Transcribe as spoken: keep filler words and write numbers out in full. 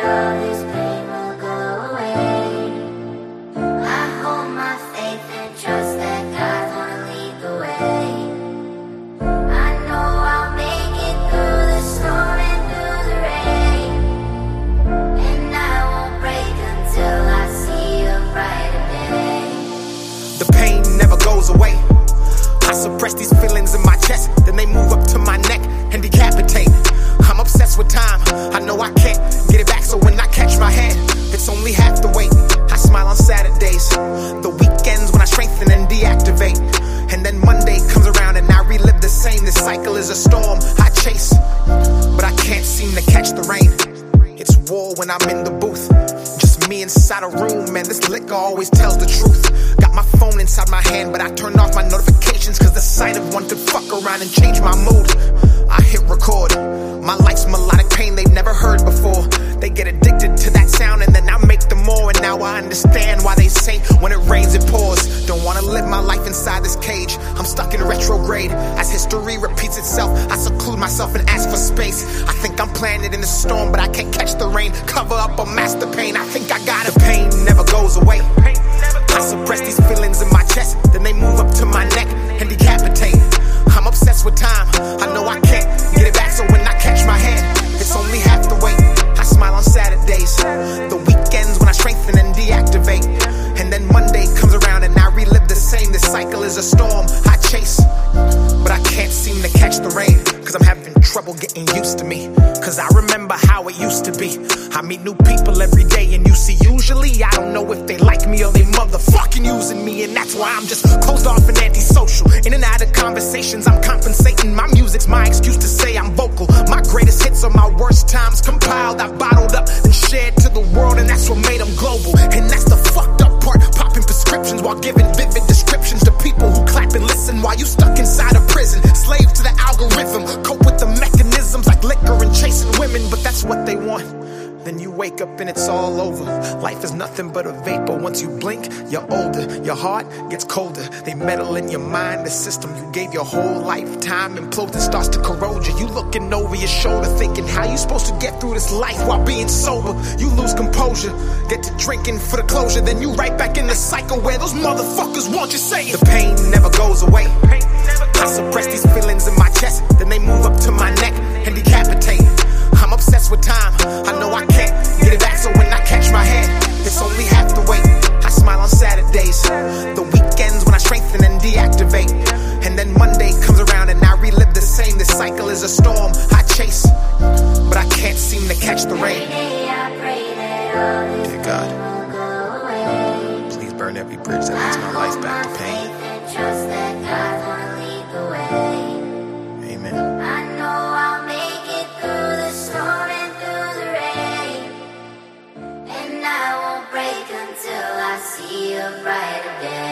all this pain will go away. I hold my faith and trust that God's gonna lead the way. I know I'll make it through the storm and through the rain, and I won't break until I see a brighter day. The pain never goes away. I suppress these feelings in my chest, then they move up to my neck and decapitate. I'm obsessed with time, I know I can't get it back, so when I catch my hand, it's only half the weight. I smile on Saturdays, the weekends when I strengthen and deactivate. And then Monday comes around and I relive the same. This cycle is a storm I chase, but I can't seem to catch the rain. It's war when I'm in the booth, just me inside a room, and this liquor always tells the truth. Got my phone inside my hand, but I turn off my notifications, cause the sight of one could fuck around and change my mood. I hit record, my life's melodic pain they've never heard before. They get addicted to that sound and then I make them more. And now I understand why they say when it rains it pours. Don't wanna live my life inside this cage, I'm stuck in retrograde. As history repeats itself, I seclude myself and ask for space. I think I'm planted in the storm, but I can't catch the rain. Cover up or mask the pain, I think I got it. The pain never goes away. I suppress these feelings in my chest, then they move up to my neck and decapitate. I'm obsessed with time, I know I can't get it back, so when I catch my hand, it's only half the weight. I smile on Saturdays, the weekends when I strengthen and deactivate. And then Monday comes around and I relive the same. This cycle is a storm I chase, but I can't seem to catch the rain, cause I'm having trouble getting used to me. Cause I remember how it used to be. I meet new people every day, and you see, usually I don't know if they like me or they motherfucking using me. And that's why I'm just closed off and antisocial. In and out of conversations, I'm compensating. My music's my excuse to say I'm vocal. My greatest hits are my worst times compiled. I bottled up and shared to the world, and that's what made them global. And that's the fucked up part, popping prescriptions while giving vivid descriptions to people who clap and listen while you stuck inside a prison. Slave to the algorithm, cope with the mechanisms like liquor and chasing women, but that's what they want. Then you wake up and it's all over. Life is nothing but a vapor. Once you blink, you're older. Your heart gets colder. They meddle in your mind, the system you gave your whole lifetime implodes and starts to corrode you. You looking over your shoulder thinking how you supposed to get through this life while being sober. You lose composure, get to drinking for the closure, then you right back in the cycle where those motherfuckers want you saying the pain never goes away. I suppress these feelings in my chest, then they move up to my neck and decapitate. I'm obsessed with time, I know I can't get it back, so when I catch my hand, it's only half the weight. I smile on Saturdays, the weekends when I strengthen and deactivate. And then Monday comes around and I relive the same. This cycle is a storm I chase, but I can't seem to catch the rain. Dear God, please burn every bridge that leads my life back to pain. Amen. I know I'll make it through the storm and through the rain, and I won't break until I see a brighter day.